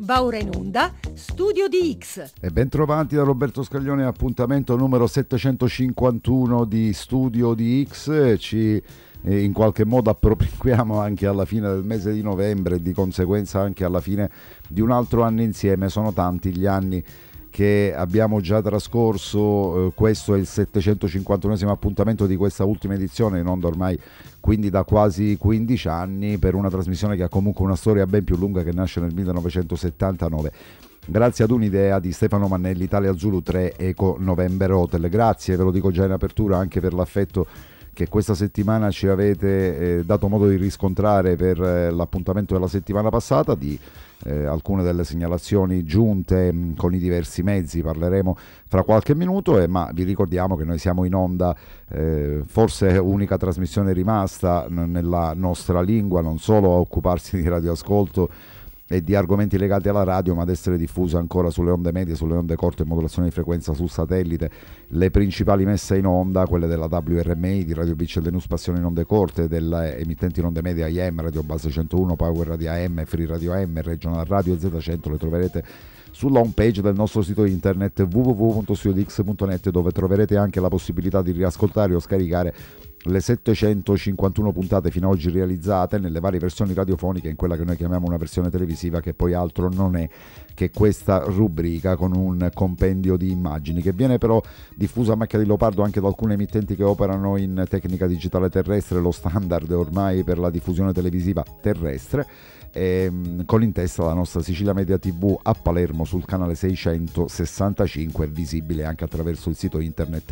Va ora in onda Studio di X. E ben trovati da Roberto Scaglione, appuntamento numero 751 di Studio di X. Ci in qualche modo appropriamo anche alla fine del mese di novembre e di conseguenza anche alla fine di un altro anno insieme. Sono tanti gli anni che abbiamo già trascorso, questo è il 751esimo appuntamento di questa ultima edizione, in onda ormai quindi da quasi 15 anni, per una trasmissione che ha comunque una storia ben più lunga, che nasce nel 1979. Grazie ad un'idea di Stefano Mannelli, Italia Zulu 3 Eco November Hotel. Grazie, ve lo dico già in apertura, anche per l'affetto che questa settimana ci avete dato modo di riscontrare per l'appuntamento della settimana passata, di alcune delle segnalazioni giunte con i diversi mezzi. Parleremo fra qualche minuto, ma vi ricordiamo che noi siamo in onda, forse unica trasmissione rimasta nella nostra lingua, non solo a occuparsi di radioascolto e di argomenti legati alla radio, ma ad essere diffusa ancora sulle onde medie, sulle onde corte e modulazione di frequenza su satellite. Le principali messe in onda, quelle della WRMI, di Radio BCL News Passione in onde corte, delle emittenti in onde medie AM, Radio Base 101, Power Radio AM, Free Radio AM, Regional Radio e Z100, le troverete sulla home page del nostro sito internet www.studiodix.net, dove troverete anche la possibilità di riascoltare o scaricare le 751 puntate fino ad oggi realizzate nelle varie versioni radiofoniche, in quella che noi chiamiamo una versione televisiva, che poi altro non è che questa rubrica con un compendio di immagini, che viene però diffusa a macchia di leopardo anche da alcune emittenti che operano in tecnica digitale terrestre, lo standard ormai per la diffusione televisiva terrestre, con in testa la nostra Sicilia Media TV a Palermo sul canale 665, visibile anche attraverso il sito internet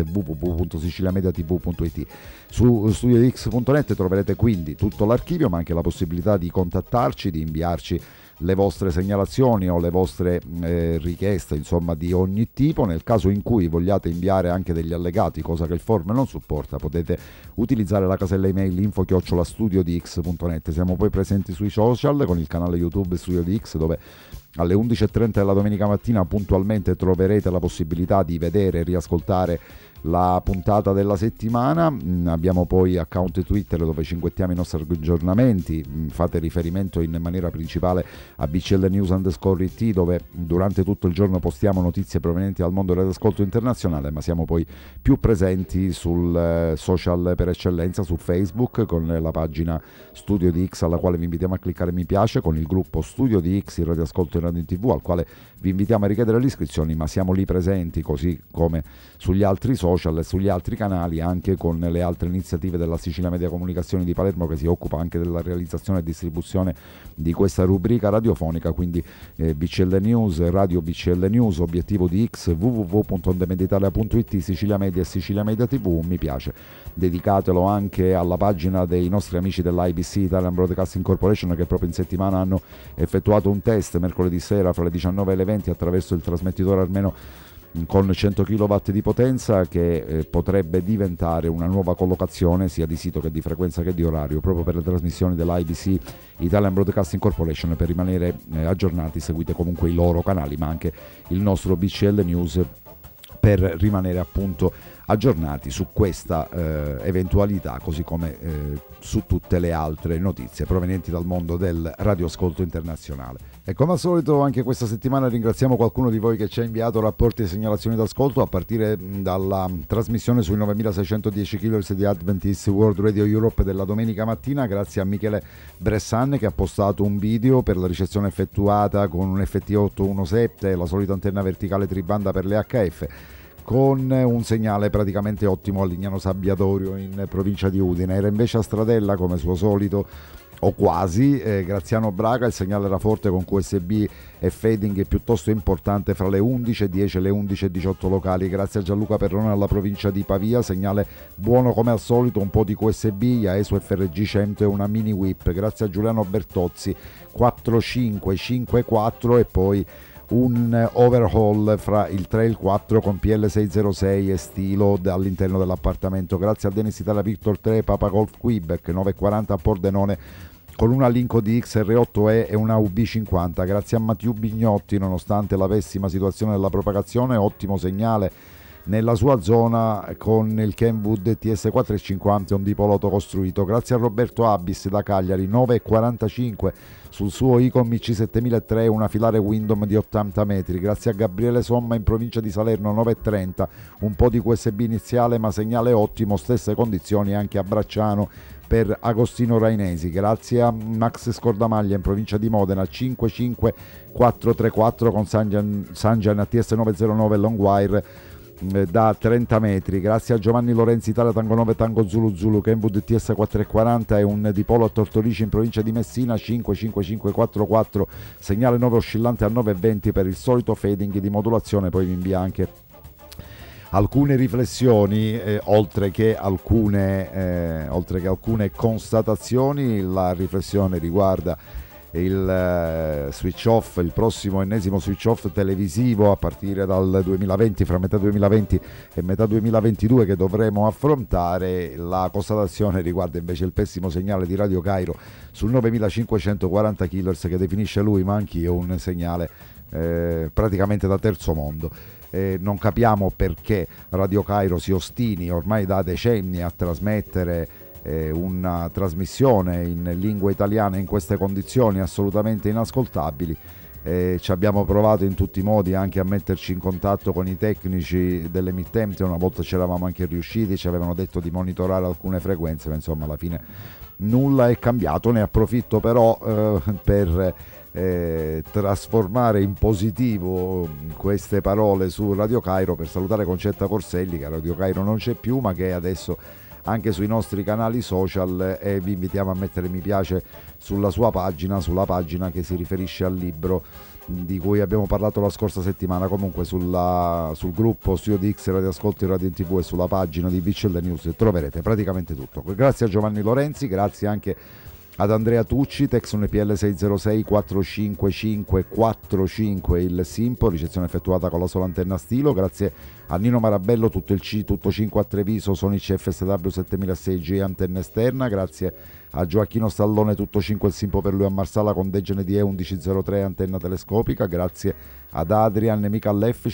www.siciliamediatv.it. Su studiodix.net troverete quindi tutto l'archivio, ma anche la possibilità di contattarci, di inviarci le vostre segnalazioni o le vostre richieste, insomma, di ogni tipo. Nel caso in cui vogliate inviare anche degli allegati, cosa che il form non supporta, potete utilizzare la casella email info@studiodix.net. Siamo poi presenti sui social con il canale YouTube Studio di X, dove alle 11.30 della domenica mattina puntualmente troverete la possibilità di vedere e riascoltare la puntata della settimana. Abbiamo poi account Twitter dove cinguettiamo i nostri aggiornamenti. Fate riferimento in maniera principale a BCL News _IT, dove durante tutto il giorno postiamo notizie provenienti dal mondo dell'ascolto internazionale, ma siamo poi più presenti sul social per eccellenza, su Facebook, con la pagina Studio di X, alla quale vi invitiamo a cliccare mi piace, con il gruppo Studio di X, il radioascolto in radio in TV, al quale vi invitiamo a richiedere le iscrizioni, ma siamo lì presenti così come sugli altri social e sugli altri canali, anche con le altre iniziative della Sicilia Media Comunicazioni di Palermo, che si occupa anche della realizzazione e distribuzione di questa rubrica radiofonica. Quindi BCL News, Radio BCL News, Obiettivo di X, www.ondemediitalia.it, Sicilia Media e Sicilia Media TV, mi piace. Dedicatelo anche alla pagina dei nostri amici dell'IBC, Italian Broadcasting Corporation, che proprio in settimana hanno effettuato un test mercoledì sera fra le 19 e le 20 attraverso il trasmettitore almeno con 100 kW di potenza, che potrebbe diventare una nuova collocazione sia di sito che di frequenza che di orario, proprio per le trasmissioni dell'IBC, Italian Broadcasting Corporation. Per rimanere aggiornati seguite comunque i loro canali, ma anche il nostro BCL News, per rimanere appunto aggiornati su questa eventualità, così come su tutte le altre notizie provenienti dal mondo del radioascolto internazionale. E come al solito anche questa settimana ringraziamo qualcuno di voi che ci ha inviato rapporti e segnalazioni d'ascolto, a partire dalla trasmissione sui 9610 kHz di Adventist World Radio Europe della domenica mattina. Grazie a Michele Bressan, che ha postato un video per la ricezione effettuata con un FT817, la solita antenna verticale tribanda per le HF, con un segnale praticamente ottimo a Lignano Sabbiatorio in provincia di Udine. Era invece a Stradella, come suo solito, o quasi, Graziano Braga, il segnale era forte con QSB e fading piuttosto importante fra le 11.10 e le 11.18 locali. Grazie a Gianluca Perrone alla provincia di Pavia, segnale buono come al solito, un po' di QSB, AESO FRG 100 e una mini whip. Grazie a Giuliano Bertozzi 4554 e poi un overhaul fra il 3 e il 4 con PL606 e stilo all'interno dell'appartamento. Grazie a Dennis Italia Victor 3 Papa Golf Quebec 940 a Pordenone con una Linco di XR8E e una UB50. Grazie a Mattiu Bignotti, nonostante la pessima situazione della propagazione, ottimo segnale nella sua zona con il Kenwood TS450, un dipoloto costruito. Grazie a Roberto Abis da Cagliari, 9,45 sul suo Icom C7003, una filare Windom di 80 metri. Grazie a Gabriele Somma in provincia di Salerno, 9,30, un po' di QSB iniziale ma segnale ottimo, stesse condizioni anche a Bracciano per Agostino Rainesi. Grazie a Max Scordamaglia in provincia di Modena, 55434 con Sanjan ATS909 Longwire da 30 metri. Grazie a Giovanni Lorenzi Italia Tango 9 Tango Zulu Zulu Kenwood TS440 e un dipolo a Tortorici in provincia di Messina, 55544 segnale 9 oscillante a 9,20 per il solito fading di modulazione. Poi vi invia anche alcune riflessioni, oltre che alcune constatazioni. La riflessione riguarda il switch off, il prossimo ennesimo switch off televisivo a partire dal 2020, fra metà 2020 e metà 2022, che dovremo affrontare. La constatazione riguarda invece il pessimo segnale di Radio Cairo sul 9540 kHz, che definisce lui, ma anch'io, un segnale praticamente da terzo mondo. Non capiamo perché Radio Cairo si ostini ormai da decenni a trasmettere una trasmissione in lingua italiana in queste condizioni assolutamente inascoltabili. Ci abbiamo provato in tutti i modi anche a metterci in contatto con i tecnici dell'emittente, una volta ci eravamo anche riusciti, ci avevano detto di monitorare alcune frequenze, ma insomma alla fine nulla è cambiato. Ne approfitto però per trasformare in positivo queste parole su Radio Cairo per salutare Concetta Corselli, che a Radio Cairo non c'è più, ma che adesso anche sui nostri canali social, e vi invitiamo a mettere mi piace sulla sua pagina, sulla pagina che si riferisce al libro di cui abbiamo parlato la scorsa settimana. Comunque sul gruppo Studio di X Radio Ascolti Radio in TV e sulla pagina di VCL News troverete praticamente tutto. Grazie a Giovanni Lorenzi, grazie anche ad Andrea Tucci, Texon PL 606 45545 il Simpo, ricezione effettuata con la sola antenna stilo. Grazie a Nino Marabello, tutto il C, tutto 5 a Treviso, Sonic FSW 7006G antenna esterna. Grazie a Gioacchino Stallone, tutto 5 il Simpo per lui a Marsala con Degene DE 1103 antenna telescopica. Grazie ad Adrian Mical F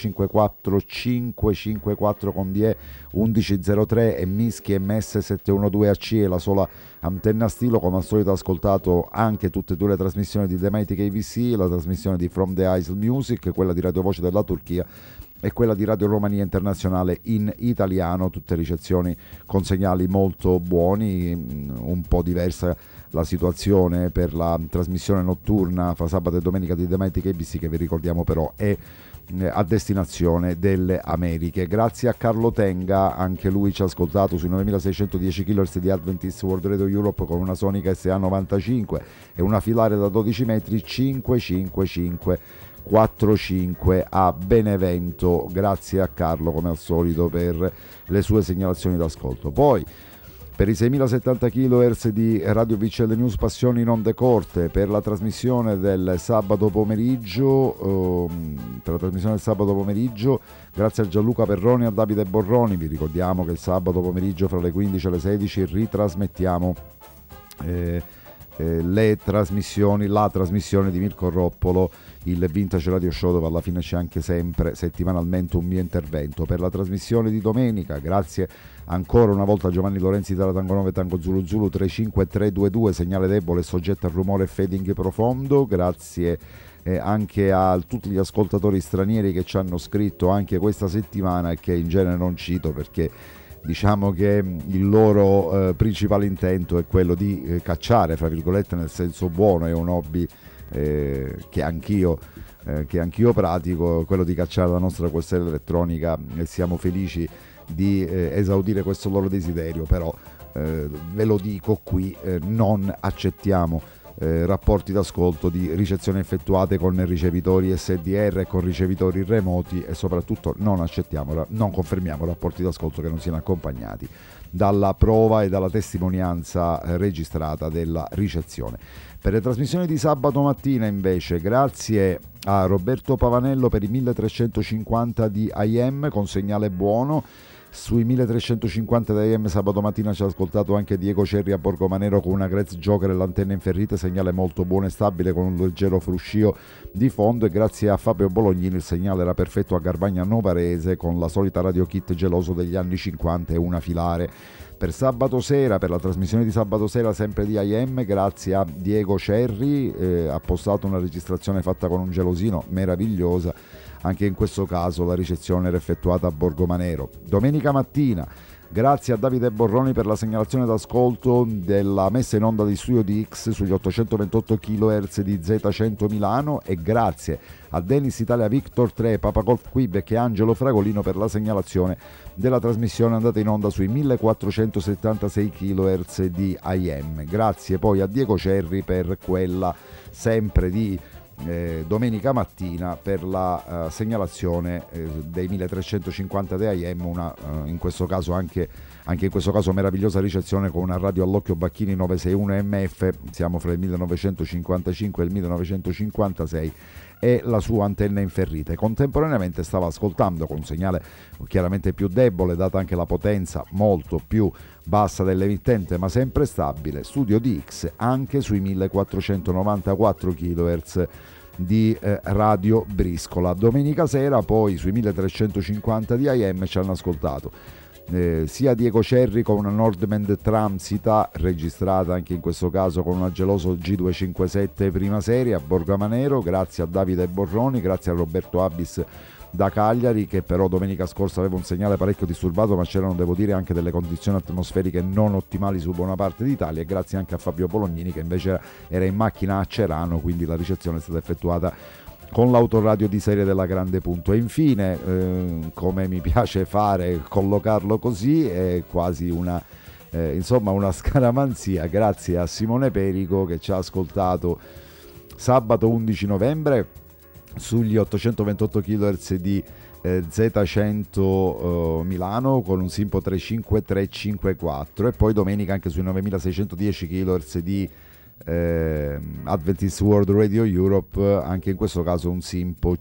54554 con DE 1103 e Mischi MS 712 AC e la sola antenna stilo. Come al solito ascoltato anche tutte e due le trasmissioni di The Mighty KBC, la trasmissione di From the Isle Music, quella di Radio Voce della Turchia e quella di Radio Romania Internazionale in italiano, tutte ricezioni con segnali molto buoni. Un po' diversa la situazione per la trasmissione notturna fra sabato e domenica di The Mighty KBC, che vi ricordiamo però è a destinazione delle Americhe. Grazie a Carlo Tenga, anche lui ci ha ascoltato sui 9610 kHz di Adventist World Radio Europe con una Sonica SA95 e una filare da 12 metri 55545 a Benevento. Grazie a Carlo come al solito per le sue segnalazioni d'ascolto. Poi per i 6070 kHz di Radio VCL News Passioni in onde corte, per la trasmissione del sabato pomeriggio, grazie a Gianluca Perroni e a Davide Borroni. Vi ricordiamo che il sabato pomeriggio fra le 15 e le 16 ritrasmettiamo la trasmissione di Mirko Roppolo, il Vintage Radio Show, dove alla fine c'è anche sempre settimanalmente un mio intervento. Per la trasmissione di domenica, grazie ancora una volta a Giovanni Lorenzi Italia Tango 9 Tango Zulu Zulu 35322 segnale debole soggetto al rumore fading profondo. Grazie anche a tutti gli ascoltatori stranieri che ci hanno scritto anche questa settimana e che in genere non cito, perché diciamo che il loro principale intento è quello di cacciare, fra virgolette, nel senso buono. È un hobby che anch'io pratico, quello di cacciare la nostra questione elettronica, e siamo felici di esaudire questo loro desiderio. Però ve lo dico qui, non accettiamo rapporti d'ascolto di ricezione effettuate con ricevitori SDR e con ricevitori remoti, e soprattutto non confermiamo rapporti d'ascolto che non siano accompagnati dalla prova e dalla testimonianza registrata della ricezione. Per le trasmissioni di sabato mattina invece, grazie a Roberto Pavanello per i 1350 di IM con segnale buono. Sui 1350 di AM sabato mattina ci ha ascoltato anche Diego Cerri a Borgomanero con una Grace Joker e l'antenna inferrita, segnale molto buono e stabile con un leggero fruscio di fondo, e grazie a Fabio Bolognini il segnale era perfetto a Garvagna Novarese con la solita radio kit geloso degli anni 50 e una filare. Per sabato sera, per la trasmissione di sabato sera sempre di AM, grazie a Diego Cerri, ha postato una registrazione fatta con un gelosino meravigliosa. Anche in questo caso la ricezione era effettuata a Borgomanero. Domenica mattina, grazie a Davide Borroni per la segnalazione d'ascolto della messa in onda di Studio DX sugli 828 kHz di Z100 Milano, e grazie a Dennis Italia Victor 3, Papa Golf Quebec e Angelo Fragolino per la segnalazione della trasmissione andata in onda sui 1476 kHz di AM. Grazie poi a Diego Cerri per quella sempre di domenica mattina per la segnalazione dei 1350 di AM, una in questo caso anche in questo caso meravigliosa ricezione con una radio all'occhio Bacchini 961 MF, siamo fra il 1955 e il 1956, e la sua antenna inferrita. Contemporaneamente stava ascoltando con un segnale chiaramente più debole, data anche la potenza molto più bassa dell'emittente ma sempre stabile, Studio DX anche sui 1494 kHz di Radio Briscola. Domenica sera poi sui 1350 di AM ci hanno ascoltato sia Diego Cerri con una Nordmend Transita registrata anche in questo caso con una Geloso G257 prima serie a Borgomanero, grazie a Davide Borroni, grazie a Roberto Abis da Cagliari, che però domenica scorsa aveva un segnale parecchio disturbato, ma c'erano, devo dire, anche delle condizioni atmosferiche non ottimali su buona parte d'Italia, e grazie anche a Fabio Bolognini che invece era in macchina a Cerano, quindi la ricezione è stata effettuata con l'autoradio di serie della Grande Punto. E infine, come mi piace fare, collocarlo così, è quasi una scaramanzia, grazie a Simone Perico che ci ha ascoltato sabato 11 novembre sugli 828 kHz di Z100 Milano con un Simpo 35354, e poi domenica anche sui 9610 kHz di Adventist World Radio Europe, anche in questo caso un Simpo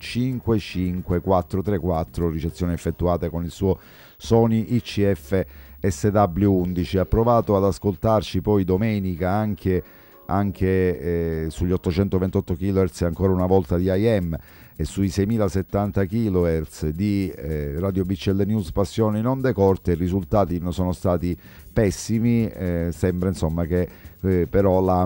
55434, ricezione effettuata con il suo Sony ICF SW11. Ha provato ad ascoltarci poi domenica anche sugli 828 kHz ancora una volta di AM e sui 6070 kHz di Radio BCL News Passione in onde corte. I risultati non sono stati pessimi, sembra insomma che però la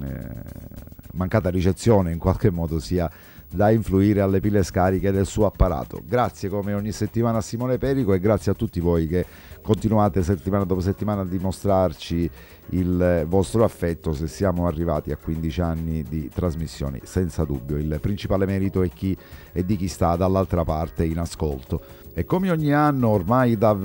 mancata ricezione in qualche modo sia da influire alle pile scariche del suo apparato. Grazie come ogni settimana a Simone Perico, e grazie a tutti voi che continuate settimana dopo settimana a dimostrarci il vostro affetto. Se siamo arrivati a 15 anni di trasmissioni, senza dubbio il principale merito è di chi sta dall'altra parte in ascolto. E come ogni anno, ormai da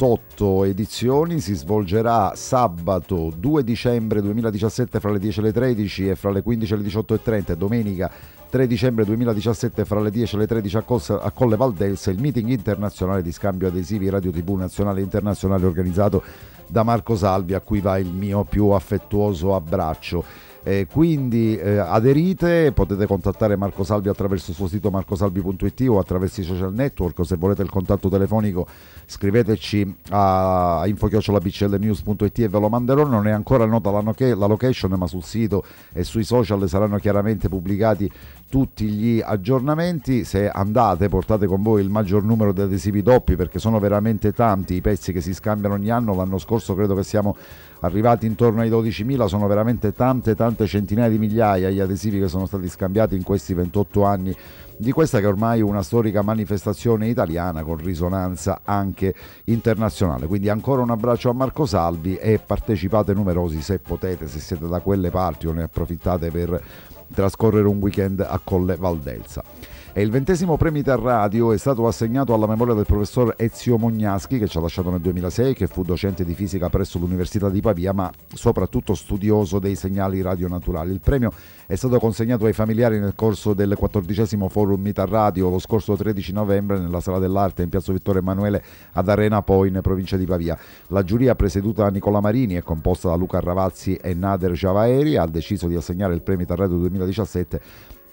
28 edizioni, si svolgerà sabato 2 dicembre 2017 fra le 10 e le 13 e fra le 15 e le 18:30, e domenica 3 dicembre 2017 fra le 10 e le 13 a Colle Valdelsa, il meeting internazionale di scambio adesivi Radio TV nazionale e internazionale organizzato da Marco Salvi, a cui va il mio più affettuoso abbraccio. Quindi aderite, potete contattare Marco Salvi attraverso il suo sito marcosalvi.it o attraverso i social network. Se volete il contatto telefonico scriveteci a info@bclnews.it e ve lo manderò. Non è ancora nota la location, ma sul sito e sui social saranno chiaramente pubblicati tutti gli aggiornamenti. Se andate, portate con voi il maggior numero di adesivi doppi, perché sono veramente tanti i pezzi che si scambiano ogni anno. L'anno scorso credo che siamo arrivati intorno ai 12.000, sono veramente tante centinaia di migliaia gli adesivi che sono stati scambiati in questi 28 anni di questa che ormai è una storica manifestazione italiana con risonanza anche internazionale. Quindi ancora un abbraccio a Marco Salvi, e partecipate numerosi se potete, se siete da quelle parti o ne approfittate per trascorrere un weekend a Colle Valdelsa. E il 20° premio Interradio è stato assegnato alla memoria del professor Ezio Mognaschi, che ci ha lasciato nel 2006, che fu docente di fisica presso l'Università di Pavia, ma soprattutto studioso dei segnali radionaturali. Il premio è stato consegnato ai familiari nel corso del 14° Forum Interradio lo scorso 13 novembre nella Sala dell'Arte in Piazza Vittorio Emanuele ad Arena Poi, in provincia di Pavia. La giuria, presieduta da Nicola Marini e composta da Luca Ravazzi e Nader Javaeri, ha deciso di assegnare il premio Interradio 2017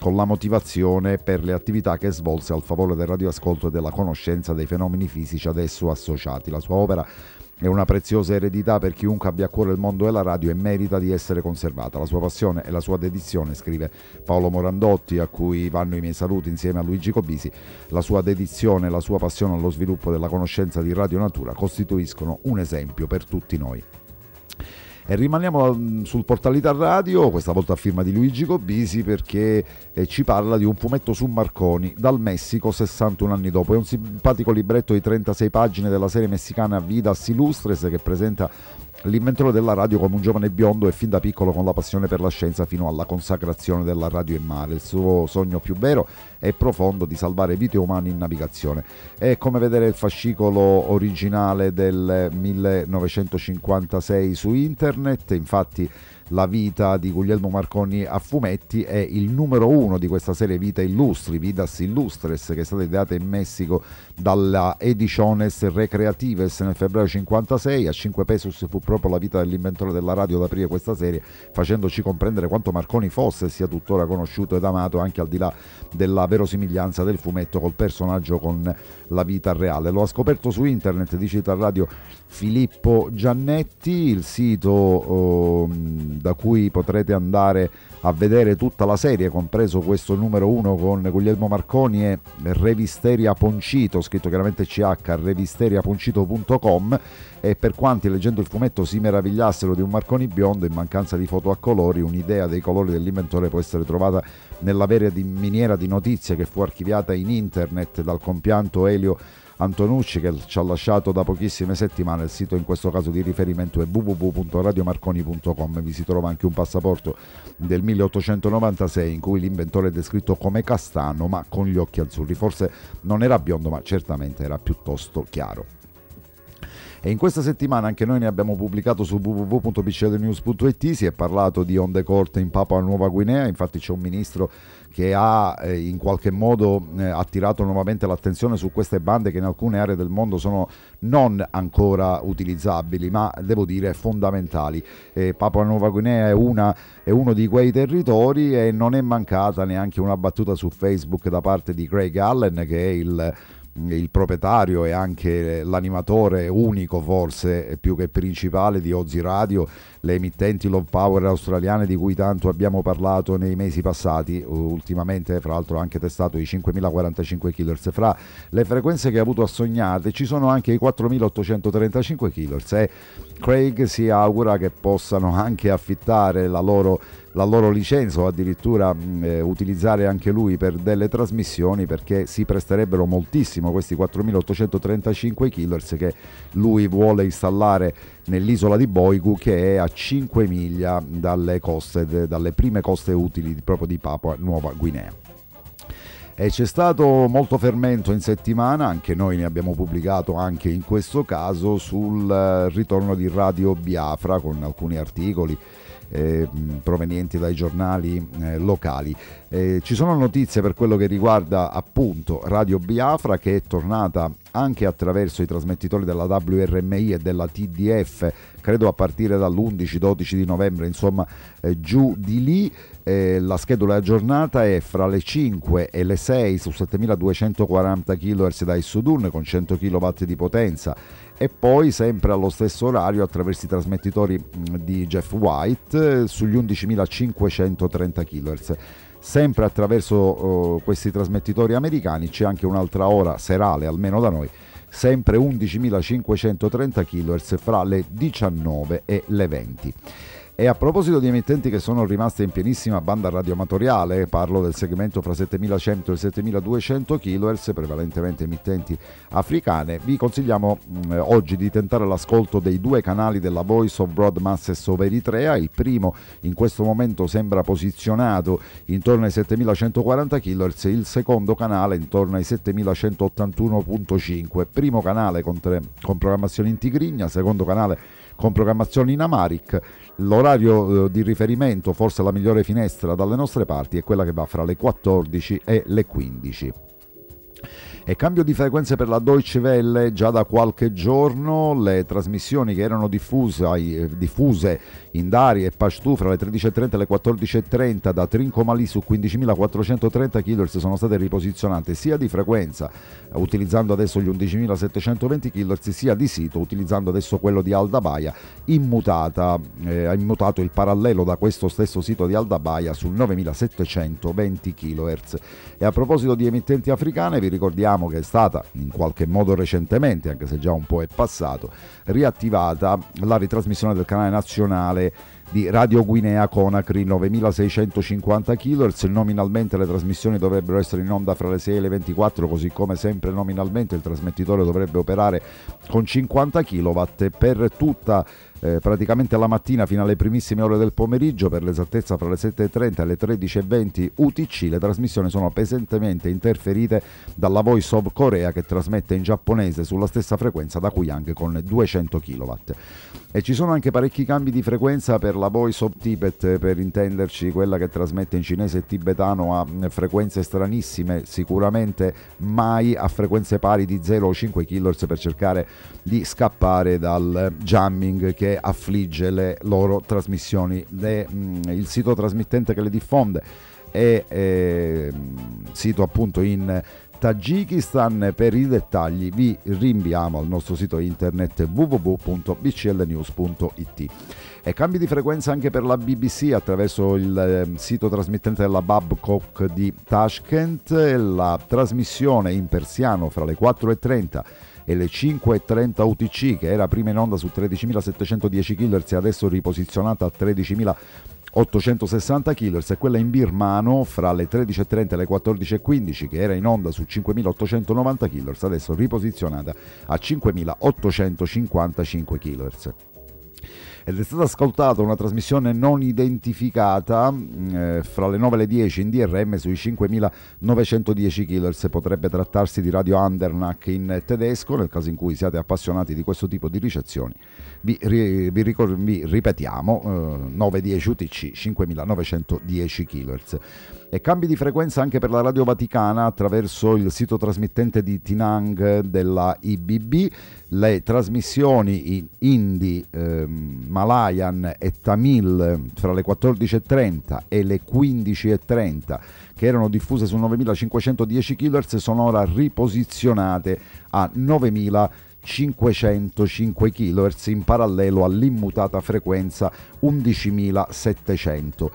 con la motivazione per le attività che svolse a favore del radioascolto e della conoscenza dei fenomeni fisici ad esso associati. La sua opera è una preziosa eredità per chiunque abbia a cuore il mondo della radio e merita di essere conservata. La sua passione e la sua dedizione, scrive Paolo Morandotti, a cui vanno i miei saluti insieme a Luigi Cobisi, la sua dedizione e la sua passione allo sviluppo della conoscenza di Radio Natura costituiscono un esempio per tutti noi. E rimaniamo sul Portalità Radio, questa volta a firma di Luigi Cobisi, perché ci parla di un fumetto su Marconi, dal Messico 61 anni dopo. È un simpatico libretto di 36 pagine della serie messicana Vidas Illustres, che presenta l'inventore della radio come un giovane biondo e fin da piccolo con la passione per la scienza fino alla consacrazione della radio in mare. Il suo sogno più vero e profondo di salvare vite umane in navigazione. È come vedere il fascicolo originale del 1956 su internet. Infatti la vita di Guglielmo Marconi a fumetti è il numero 1 di questa serie Vita Illustri, Vidas Illustres, che è stata ideata in Messico dalla Ediciones Recreatives nel febbraio 56. A 5 pesos fu proprio la vita dell'inventore della radio ad aprire questa serie, facendoci comprendere quanto Marconi fosse e sia tuttora conosciuto ed amato anche al di là della verosimiglianza del fumetto col personaggio, con la vita reale. Lo ha scoperto su internet, dice il radio Filippo Giannetti. Il sito da cui potrete andare a vedere tutta la serie, compreso questo numero 1 con Guglielmo Marconi, è Revisteria Poncito, scritto chiaramente CH, revisteriaponcito.com. E per quanti leggendo il fumetto si meravigliassero di un Marconi biondo, in mancanza di foto a colori, un'idea dei colori dell'inventore può essere trovata nella vera miniera di notizie che fu archiviata in internet dal compianto Elio Antonucci, che ci ha lasciato da pochissime settimane. Il sito in questo caso di riferimento è www.radiomarconi.com. Vi si trova anche un passaporto del 1896 in cui l'inventore è descritto come castano ma con gli occhi azzurri. Forse non era biondo, ma certamente era piuttosto chiaro. E in questa settimana anche noi ne abbiamo pubblicato su www.pclnews.it. Si è parlato di onde corte in Papua Nuova Guinea. Infatti c'è un ministro che ha in qualche modo attirato nuovamente l'attenzione su queste bande che in alcune aree del mondo sono non ancora utilizzabili, ma devo dire fondamentali. Papua Nuova Guinea è uno di quei territori, e non è mancata neanche una battuta su Facebook da parte di Craig Allen, che è il proprietario e anche l'animatore unico, forse più che principale, di Ozzy Radio, le emittenti low power australiane di cui tanto abbiamo parlato nei mesi passati. Ultimamente fra l'altro ha anche testato i 5045 kHz. Fra le frequenze che ha avuto assognate ci sono anche i 4835 kHz, e Craig si augura che possano anche affittare la loro licenza o addirittura utilizzare anche lui per delle trasmissioni, perché si presterebbero moltissimo questi 4835 kHz che lui vuole installare nell'isola di Boigu, che è a 5 miglia dalle prime coste utili proprio di Papua Nuova Guinea. E c'è stato molto fermento in settimana, anche noi ne abbiamo pubblicato anche in questo caso, sul ritorno di Radio Biafra, con alcuni articoli provenienti dai giornali locali. Ci sono notizie per quello che riguarda appunto Radio Biafra, che è tornata anche attraverso i trasmettitori della WRMI e della TDF, credo a partire dall'11-12 di novembre, insomma giù di lì. La schedula aggiornata è fra le 5 e le 6 su 7240 kHz da Issodun con 100 kW di potenza, e poi sempre allo stesso orario attraverso i trasmettitori di Jeff White sugli 11.530 kHz. Sempre attraverso questi trasmettitori americani c'è anche un'altra ora serale, almeno da noi, sempre 11.530 kHz fra le 19 e le 20. E a proposito di emittenti che sono rimaste in pienissima banda radioamatoriale, parlo del segmento fra 7100 e 7200 kHz, prevalentemente emittenti africane. Vi consigliamo oggi di tentare l'ascolto dei 2 canali della Voice of Broad Masses of Eritrea. Il primo in questo momento sembra posizionato intorno ai 7140 kHz, il secondo canale intorno ai 7181.5. Primo canale con programmazione in tigrinya, secondo canale con programmazione in Amharic. L'orario di riferimento, forse la migliore finestra dalle nostre parti, è quella che va fra le 14 e le 15. E cambio di frequenze per la Deutsche Welle. Già da qualche giorno le trasmissioni che erano diffuse in Dari e Pashtu fra le 13.30 e le 14.30 da Trincomalee su 15.430 kHz sono state riposizionate sia di frequenza utilizzando adesso gli 11.720 kHz sia di sito utilizzando adesso quello di Aldabaia ha immutato il parallelo da questo stesso sito di Aldabaia sul 9.720 kHz. E a proposito di emittenti africane vi ricordiamo che è stata in qualche modo recentemente, anche se già un po' è passato, riattivata la ritrasmissione del canale nazionale di Radio Guinea Conakry 9650 kHz. Nominalmente le trasmissioni dovrebbero essere in onda fra le 6 e le 24, così come sempre nominalmente il trasmettitore dovrebbe operare con 50 kW per tutta praticamente la mattina fino alle primissime ore del pomeriggio, per l'esattezza fra le 7.30 e le 13.20 UTC. Le trasmissioni sono pesantemente interferite dalla Voice of Korea che trasmette in giapponese sulla stessa frequenza da Kuyang con 200 kW. E ci sono anche parecchi cambi di frequenza per la Voice of Tibet, per intenderci quella che trasmette in cinese e tibetano a frequenze stranissime, sicuramente mai a frequenze pari di 0 o 5 kHz, per cercare di scappare dal jamming che affligge le loro trasmissioni. Il sito trasmittente che le diffonde è sito appunto in Tagikistan. Per i dettagli vi rinviamo al nostro sito internet www.bclnews.it. E cambi di frequenza anche per la BBC attraverso il sito trasmittente della Babcock di Tashkent. La trasmissione in persiano fra le 4.30 e le 5.30 UTC, che era prima in onda su 13.710 kHz e adesso riposizionata a 13.860 kHz, e quella in birmano fra le 13.30 e le 14.15, che era in onda su 5.890 kHz, adesso riposizionata a 5.855 kHz. Ed è stata ascoltata una trasmissione non identificata fra le 9 e le 10 in DRM sui 5.910 kHz. Potrebbe trattarsi di Radio Andernach in tedesco. Nel caso in cui siate appassionati di questo tipo di ricezioni, vi ripetiamo 910 UTC 5.910 kHz. E cambi di frequenza anche per la Radio Vaticana attraverso il sito trasmittente di Tinang della IBB. Le trasmissioni in Hindi, Malayan e Tamil fra le 14.30 e le 15.30, che erano diffuse su 9.510 kHz, sono ora riposizionate a 9.505 kHz in parallelo all'immutata frequenza 11.700.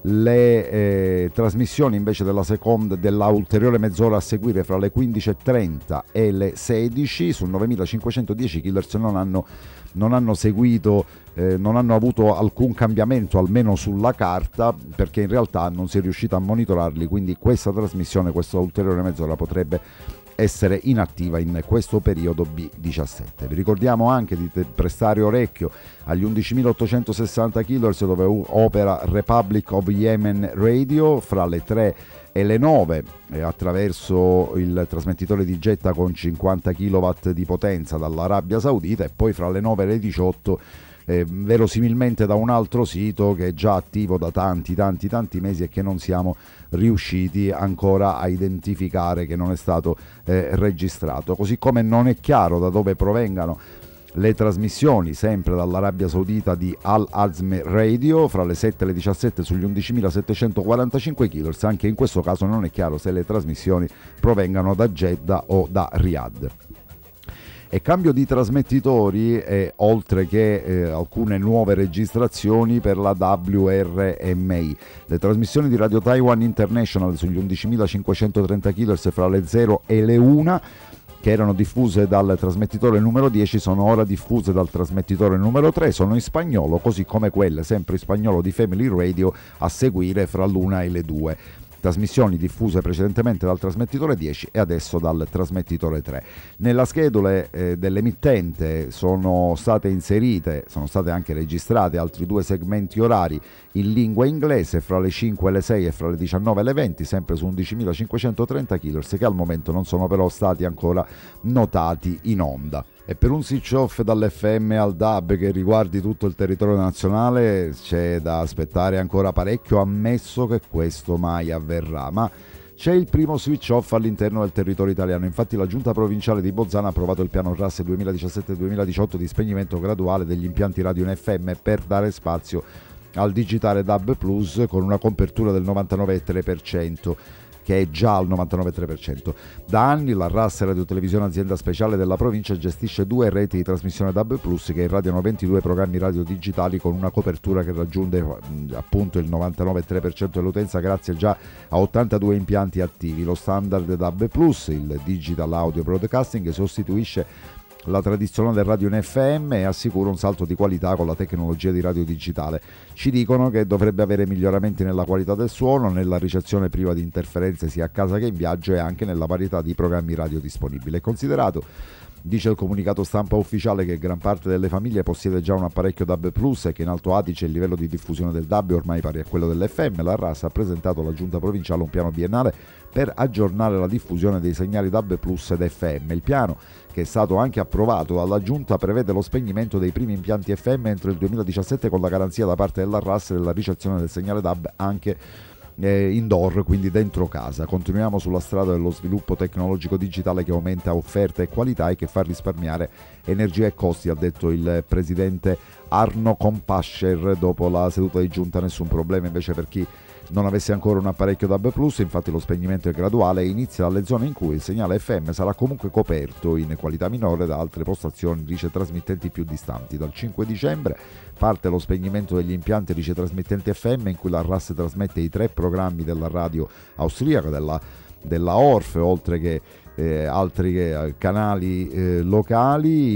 Le trasmissioni invece della ulteriore mezz'ora a seguire fra le 15.30 e le 16 su 9.510 kHz non hanno seguito, non hanno avuto alcun cambiamento, almeno sulla carta, perché in realtà non si è riuscita a monitorarli, quindi questa trasmissione, questa ulteriore mezz'ora potrebbe essere inattiva in questo periodo B17. Vi ricordiamo anche di prestare orecchio agli 11.860 kHz dove opera Republic of Yemen Radio fra le 3 e le 9 attraverso il trasmettitore di Jeddah con 50 kW di potenza dall'Arabia Saudita, e poi fra le 9 e le 18 verosimilmente da un altro sito che è già attivo da tanti mesi e che non siamo riusciti ancora a identificare, che non è stato registrato. Così come non è chiaro da dove provengano le trasmissioni sempre dall'Arabia Saudita di Al Azm Radio fra le 7 e le 17 sugli 11.745 kHz. Anche in questo caso non è chiaro se le trasmissioni provengano da Jeddah o da Riyadh. E cambio di trasmettitori, oltre che alcune nuove registrazioni per la WRMI. Le trasmissioni di Radio Taiwan International sugli 11.530 kHz fra le 0 e le 1, che erano diffuse dal trasmettitore numero 10, sono ora diffuse dal trasmettitore numero 3, sono in spagnolo, così come quelle sempre in spagnolo di Family Radio a seguire fra l'1 e le 2. Trasmissioni diffuse precedentemente dal trasmettitore 10 e adesso dal trasmettitore 3. Nella schedule dell'emittente sono state anche registrate altri 2 segmenti orari in lingua inglese fra le 5 e le 6 e fra le 19 e le 20, sempre su 11.530 kHz, che al momento non sono però stati ancora notati in onda. E per un switch off dall'FM al DAB che riguardi tutto il territorio nazionale c'è da aspettare ancora parecchio, ammesso che questo mai avverrà, ma c'è il primo switch off all'interno del territorio italiano. Infatti la Giunta provinciale di Bolzano ha approvato il piano RAS 2017-2018 di spegnimento graduale degli impianti radio in FM per dare spazio al digitale DAB+, con una copertura del 99,3%, che è già al 99,3%. Da anni la RAS Radio Televisione Azienda Speciale della provincia gestisce 2 reti di trasmissione DAB+, che irradiano 22 programmi radio digitali con una copertura che raggiunge appunto il 99,3% dell'utenza grazie già a 82 impianti attivi. Lo standard DAB+, il Digital Audio Broadcasting, sostituisce la tradizionale radio in FM e assicura un salto di qualità con la tecnologia di radio digitale. Ci dicono che dovrebbe avere miglioramenti nella qualità del suono, nella ricezione priva di interferenze sia a casa che in viaggio e anche nella varietà di programmi radio disponibili. È considerato, dice il comunicato stampa ufficiale, che gran parte delle famiglie possiede già un apparecchio DAB+ e che in Alto Adige il livello di diffusione del DAB è ormai pari a quello dell'FM. La RAS ha presentato alla Giunta provinciale un piano biennale per aggiornare la diffusione dei segnali DAB+ ed FM. Il piano, che è stato anche approvato dalla Giunta, prevede lo spegnimento dei primi impianti FM entro il 2017 con la garanzia da parte della RAS della ricezione del segnale DAB anche indoor, quindi dentro casa. Continuiamo sulla strada dello sviluppo tecnologico digitale che aumenta offerta e qualità e che fa risparmiare energia e costi, ha detto il presidente Arno Kompascher dopo la seduta di Giunta. Nessun problema invece per chi non avesse ancora un apparecchio DAB+, infatti lo spegnimento è graduale e inizia dalle zone in cui il segnale FM sarà comunque coperto in qualità minore da altre postazioni ricetrasmittenti più distanti. Dal 5 dicembre parte lo spegnimento degli impianti ricetrasmittenti FM in cui la RAS trasmette i 3 programmi della radio austriaca, della ORF, oltre che altri canali locali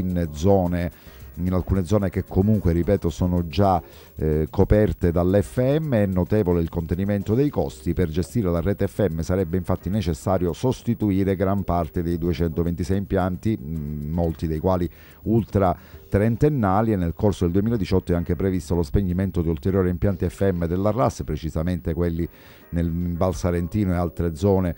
in alcune zone che comunque, ripeto, sono già coperte dall'FM. È notevole il contenimento dei costi. Per gestire la rete FM sarebbe infatti necessario sostituire gran parte dei 226 impianti, molti dei quali ultra trentennali, e nel corso del 2018 è anche previsto lo spegnimento di ulteriori impianti FM della RAS, precisamente quelli nel Val Sarentino e altre zone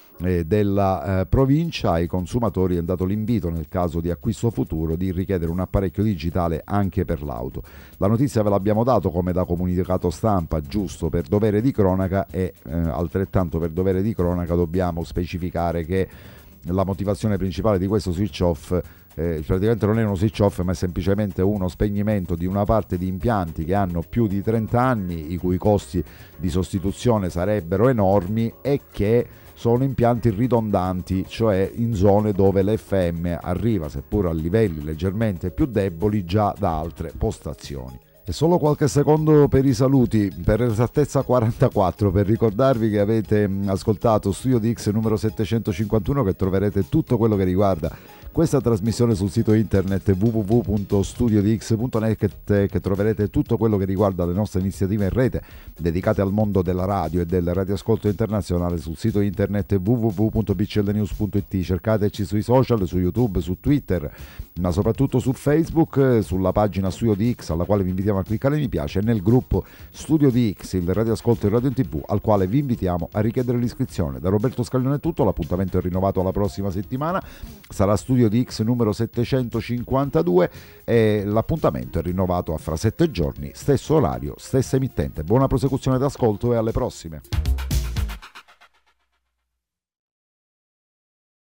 della provincia. Ai consumatori è dato l'invito, nel caso di acquisto futuro, di richiedere un apparecchio digitale anche per l'auto. La notizia ve l'abbiamo dato come da comunicato stampa, giusto per dovere di cronaca, e altrettanto per dovere di cronaca dobbiamo specificare che la motivazione principale di questo switch off praticamente non è uno switch off, ma è semplicemente uno spegnimento di una parte di impianti che hanno più di 30 anni, i cui costi di sostituzione sarebbero enormi e che sono impianti ridondanti, cioè in zone dove l'FM arriva, seppur a livelli leggermente più deboli, già da altre postazioni. E solo qualche secondo per i saluti, per esattezza 44, per ricordarvi che avete ascoltato Studio DX numero 751, che troverete tutto quello che riguarda questa trasmissione sul sito internet www.studiodx.net, che troverete tutto quello che riguarda le nostre iniziative in rete dedicate al mondo della radio e del radioascolto internazionale sul sito internet www.bclnews.it. Cercateci sui social, su YouTube, su Twitter, ma soprattutto su Facebook, sulla pagina Studio DX, alla quale vi invitiamo a cliccare mi piace, e nel gruppo Studio DX, il radioascolto in radio in TV, al quale vi invitiamo a richiedere l'iscrizione. Da Roberto Scaglione è tutto, l'appuntamento è rinnovato alla prossima settimana, sarà Studio DX numero 752 e l'appuntamento è rinnovato a fra 7 giorni, stesso orario, stessa emittente. Buona prosecuzione d'ascolto e alle prossime.